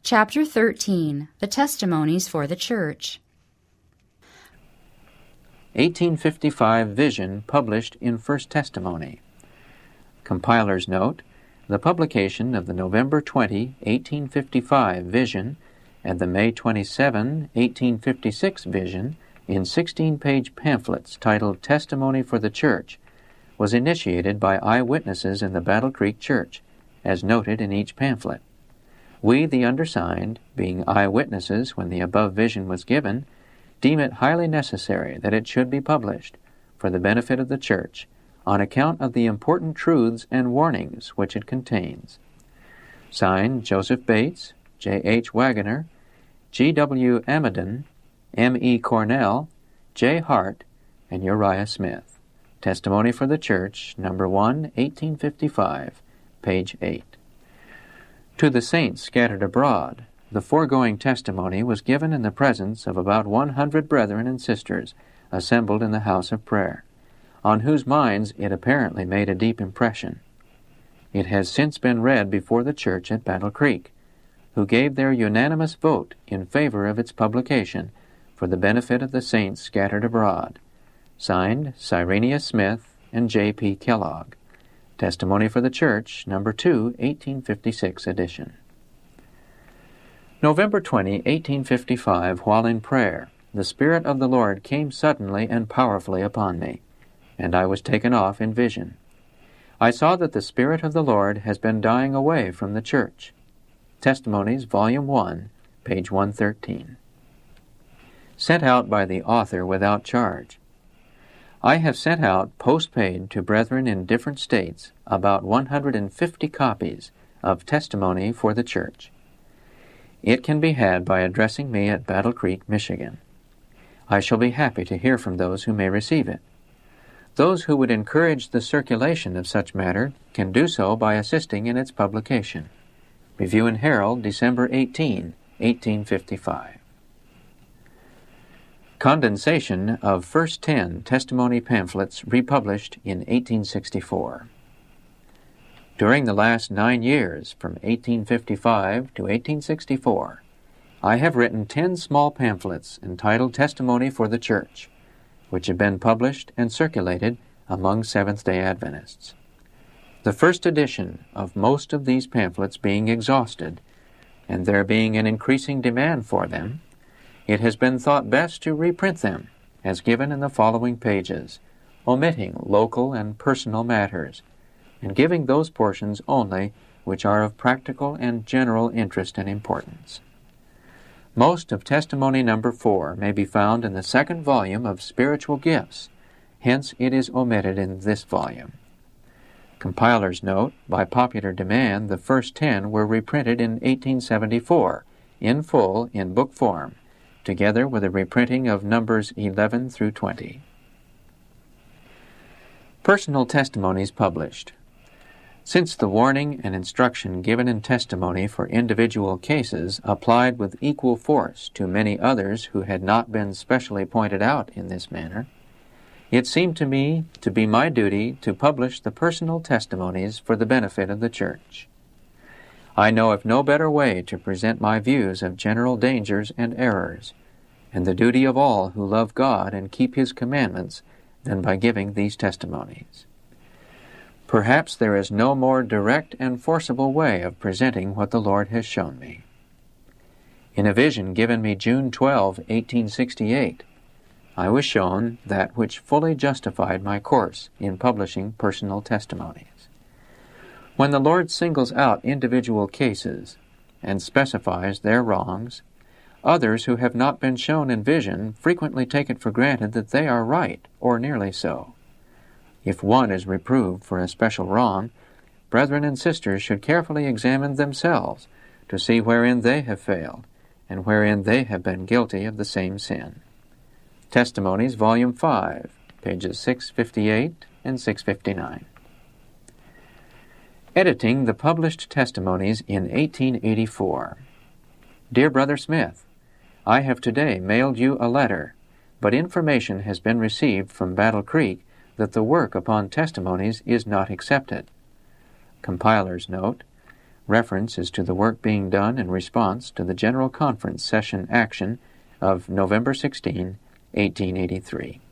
Chapter 13. The Testimonies for the Church. 1855 Vision published in First Testimony. Compiler's note: the publication of the November 20, 1855 Vision and the May 27, 1856 Vision in 16-page pamphlets titled Testimony for the Church was initiated by eyewitnesses in the Battle Creek Church, as noted in each pamphlet. We, the undersigned, being eyewitnesses when the above vision was given, deem it highly necessary that it should be published, for the benefit of the Church, on account of the important truths and warnings which it contains. Signed, Joseph Bates, J. H. Wagoner, G. W. Amidon, M. E. Cornell, J. Hart, and Uriah Smith. Testimony for the Church, No. 1, 1855, page 8. To the saints scattered abroad, the foregoing testimony was given in the presence of about 100 brethren and sisters assembled in the house of prayer, on whose minds it apparently made a deep impression. It has since been read before the church at Battle Creek, who gave their unanimous vote in favor of its publication for the benefit of the saints scattered abroad. Signed, Cyrenius Smith and J. P. Kellogg. Testimony for the Church, No. 2, 1856 edition. November 20, 1855, while in prayer, the Spirit of the Lord came suddenly and powerfully upon me, and I was taken off in vision. I saw that the Spirit of the Lord has been dying away from the Church. Testimonies, Volume 1, page 113. Sent out by the author without charge. I have sent out, post-paid, to brethren in different states about 150 copies of Testimony for the Church. It can be had by addressing me at Battle Creek, Michigan. I shall be happy to hear from those who may receive it. Those who would encourage the circulation of such matter can do so by assisting in its publication. Review and Herald, December 18, 1855. Condensation of first 10 testimony pamphlets republished in 1864. During the last 9 years, from 1855 to 1864, I have written 10 small pamphlets entitled Testimony for the Church, which have been published and circulated among Seventh-day Adventists. The first edition of most of these pamphlets being exhausted, and there being an increasing demand for them, it has been thought best to reprint them, as given in the following pages, omitting local and personal matters, and giving those portions only which are of practical and general interest and importance. Most of Testimony No. 4 may be found in the second volume of Spiritual Gifts, hence it is omitted in this volume. Compiler's note: by popular demand, the first 10 were reprinted in 1874, in full, in book form, together with a reprinting of numbers 11 through 20. Personal testimonies published. Since the warning and instruction given in testimony for individual cases applied with equal force to many others who had not been specially pointed out in this manner, it seemed to me to be my duty to publish the personal testimonies for the benefit of the Church. I know of no better way to present my views of general dangers and errors, and the duty of all who love God and keep His commandments, than by giving these testimonies. Perhaps there is no more direct and forcible way of presenting what the Lord has shown me. In a vision given me June 12, 1868, I was shown that which fully justified my course in publishing personal testimonies. When the Lord singles out individual cases and specifies their wrongs, others who have not been shown in vision frequently take it for granted that they are right, or nearly so. If one is reproved for a special wrong, brethren and sisters should carefully examine themselves to see wherein they have failed, and wherein they have been guilty of the same sin. Testimonies, Volume 5, pages 658 and 659. Editing the published testimonies in 1884. Dear Brother Smith, I have today mailed you a letter, but information has been received from Battle Creek that the work upon testimonies is not accepted. Compiler's note: Reference is to the work being done in response to the General Conference Session Action of November 16, 1883.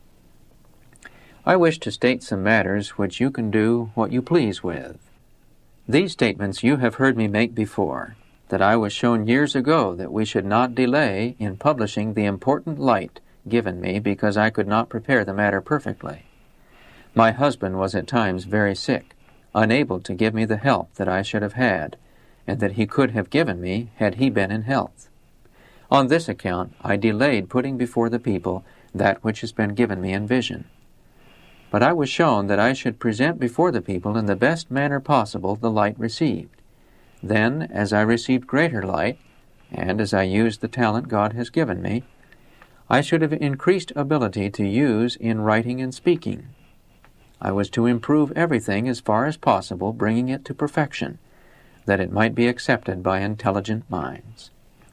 I wish to state some matters which you can do what you please with. These statements you have heard me make before, that I was shown years ago that we should not delay in publishing the important light given me because I could not prepare the matter perfectly. My husband was at times very sick, unable to give me the help that I should have had, and that he could have given me had he been in health. On this account I delayed putting before the people that which has been given me in vision. But I was shown that I should present before the people in the best manner possible the light received. Then, as I received greater light, and as I used the talent God has given me, I should have increased ability to use in writing and speaking. I was to improve everything as far as possible, bringing it to perfection, that it might be accepted by intelligent minds.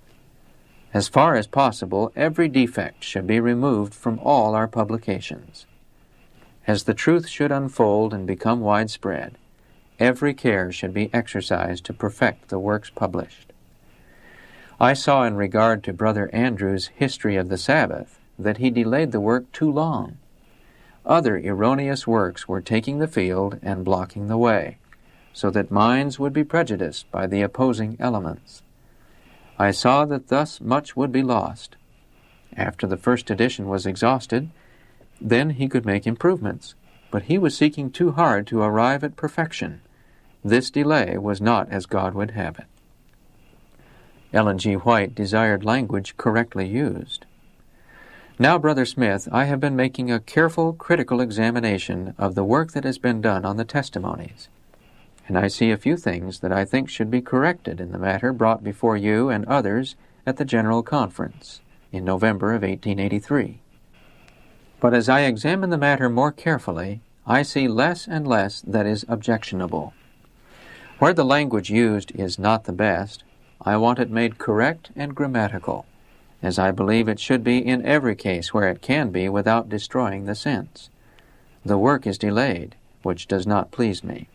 As far as possible, every defect should be removed from all our publications. As the truth should unfold and become widespread, every care should be exercised to perfect the works published. I saw in regard to Brother Andrew's History of the Sabbath that he delayed the work too long. Other erroneous works were taking the field and blocking the way, so that minds would be prejudiced by the opposing elements. I saw that thus much would be lost. After the first edition was exhausted, then he could make improvements, but he was seeking too hard to arrive at perfection. This delay was not as God would have it. Ellen G. White desired language correctly used. Now, Brother Smith, I have been making a careful, critical examination of the work that has been done on the testimonies, and I see a few things that I think should be corrected in the matter brought before you and others at the General Conference in November of 1883. But as I examine the matter more carefully, I see less and less that is objectionable. Where the language used is not the best, I want it made correct and grammatical, as I believe it should be in every case where it can be without destroying the sense. The work is delayed, which does not please me.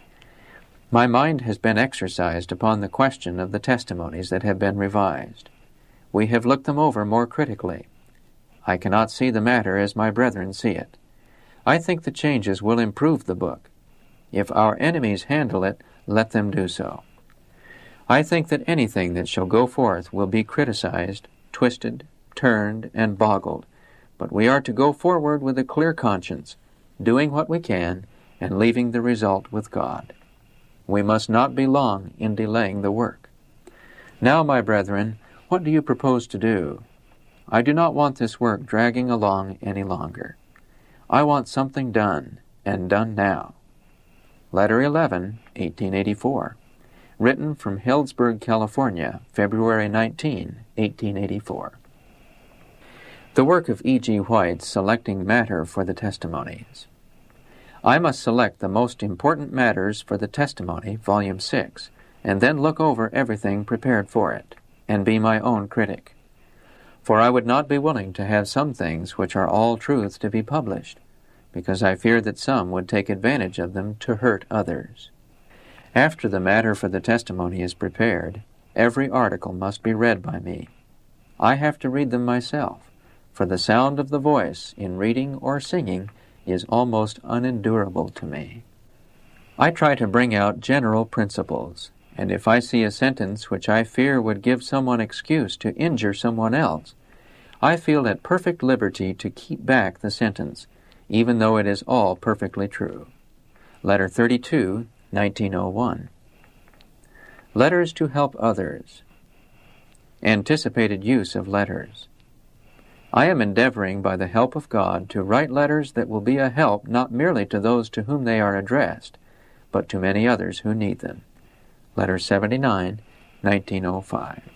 My mind has been exercised upon the question of the testimonies that have been revised. We have looked them over more critically. I cannot see the matter as my brethren see it. I think the changes will improve the book. If our enemies handle it, let them do so. I think that anything that shall go forth will be criticized, twisted, turned, and boggled, but we are to go forward with a clear conscience, doing what we can, and leaving the result with God. We must not be long in delaying the work. Now, my brethren, what do you propose to do? I do not want this work dragging along any longer. I want something done, and done now. Letter 11, 1884. Written from Healdsburg, California, February 19, 1884. The work of E.G. White selecting matter for the testimonies. I must select the most important matters for the testimony, Volume 6, and then look over everything prepared for it, and be my own critic. For I would not be willing to have some things which are all truth to be published, because I fear that some would take advantage of them to hurt others. After the matter for the testimony is prepared, every article must be read by me. I have to read them myself, for the sound of the voice in reading or singing is almost unendurable to me. I try to bring out general principles, and if I see a sentence which I fear would give someone excuse to injure someone else, I feel at perfect liberty to keep back the sentence, even though it is all perfectly true. Letter 32, 1901. Letters to help others. Anticipated use of letters. I am endeavoring by the help of God to write letters that will be a help not merely to those to whom they are addressed, but to many others who need them. Letter 79, 1905.